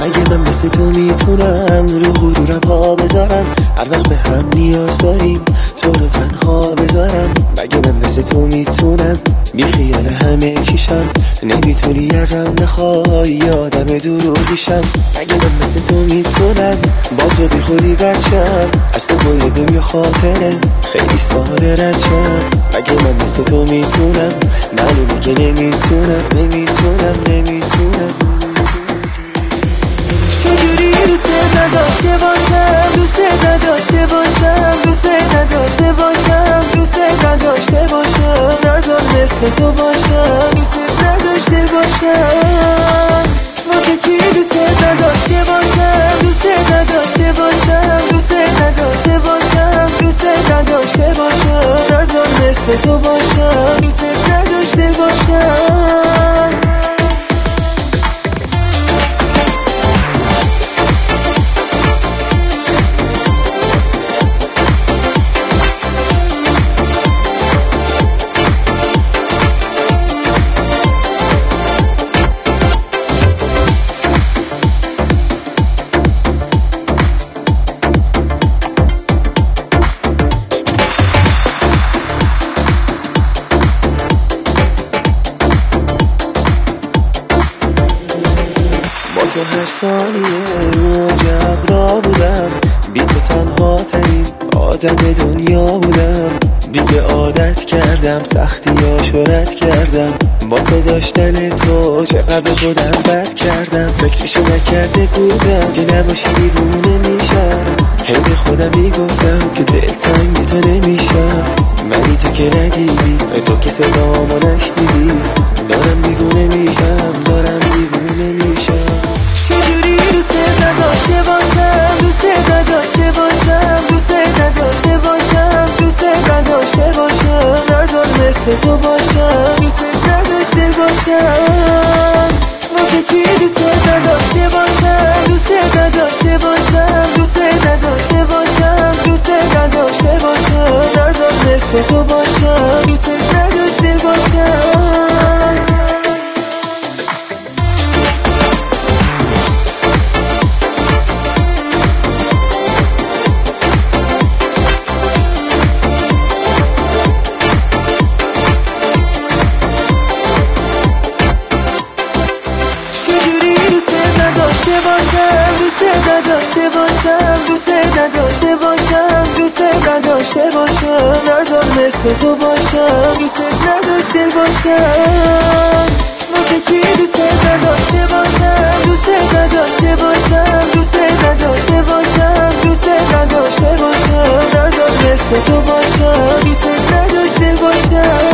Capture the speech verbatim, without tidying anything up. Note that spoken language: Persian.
اگه من مثل تو میتونم رو غرورم پا بذارم، هر وقت به هم نیاز داریم تو رو تنها بذارم. مگه من مثل تو میتونم بی خیال همه چیشم، نمیتونی ازم نخوای یادم دروغیشم. مگه من مثل تو میتونم با تو بی خودی بچم، از تو باید دنیا خاطره خیلی ساده ردشم. مگه من مثل تو میتونم، معلومه که نمیتونم نمیتونم نمیتونم. چجوری دوست نداشته باشم، دوست نداشته باشم، دوست نداشته باشم، دوست نداشته باشم، نذار مثل تو باشم، دوست نداشته باشم. واسه چی دوست نداشته باشم، دوست نداشته باشم، دوست نداشته باشم، دوست نداشته باشم، نذار مثل تو باشم، دوست نداشته باشم. تو هر ثانیه موجب را بودم، بی تو تنها ترین آدم دنیا بودم. دیگه عادت کردم سختی ها شرط کردم، واسه داشتن تو چقدر خودم بد کردم. فکرشو نکرده بودم که نباشی دیوونه میشم، هی به خودم میگفتم که دلتنگ تو نمیشم. ولی تو که ندیدی، تو که صدامو نشنیدی، دارم دیوونه میشم دارم دیوونه میشم. چجوری دوست نداشته باشم، دوست نداشته باشم، دوست نداشته باشم، دوست نداشته باشم، نذار مثل تو باشم، دوست نداشته باشم. واسه چی دوست نداشته باشم، دوست نداشته باشم، دوست نداشته باشم، دوست نداشته باشم، نذار مثل تو باشم، دوست نداشته باشم. نداشته باشم، دوست نداشته باشم، دوست نداشته باشم، دوست نداشته باشم، نذار مثل تو باشم، دوست نداشته باشم. واسه چی دوست نداشته باشم، دوست نداشته باشم، دوست نداشته باشم، دوست نداشته باشم، نذار مثل تو باشم، دوست نداشته باشم.